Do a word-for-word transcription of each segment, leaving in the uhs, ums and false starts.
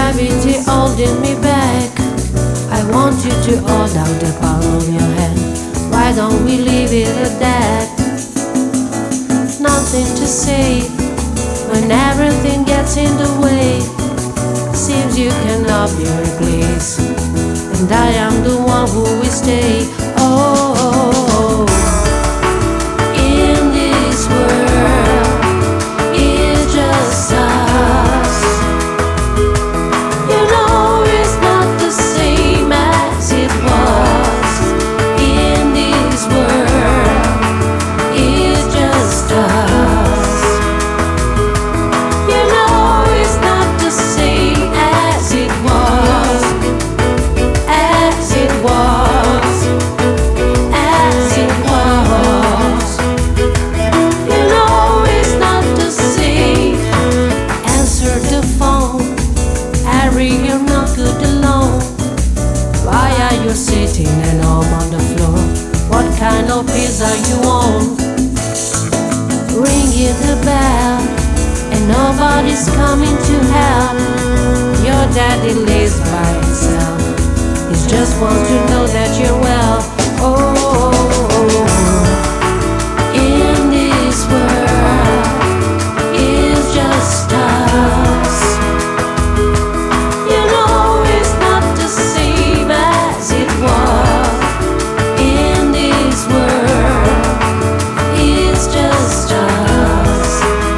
gravity holding me back. I want you to hold out the palm of your hand. Why don't we leave it at that? Nothing to say when everything gets in the way. Seems you cannot be replaced, and I am the one who will stay. Oh, in this world, it's just us. You know it's not the same as it was. In this world, it's just us. You know it's not the same as it was, as it was, as it was. You know it's not the same. Answer the phone, Harry, you're not good alone. Why are you sitting and home on the floor? What kind of pizza you want? Ringing the bell, and nobody's coming to help. Your daddy lives by himself. He just wants to know that you're well. Oh, in this world, it's just us. You know it's not the same as it was. In this world, it's just us.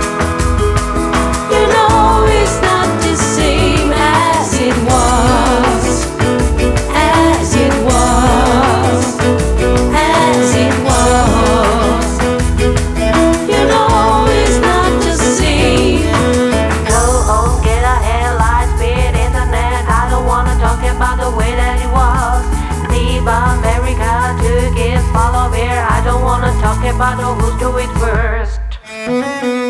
You know it's not the same as it was, as it was, as it was. You know it's not the same. Go home, get ahead, light speed, internet. I don't wanna talk about the way that it was. Leave America to kids follow here. I don't wanna talk about who's do it first.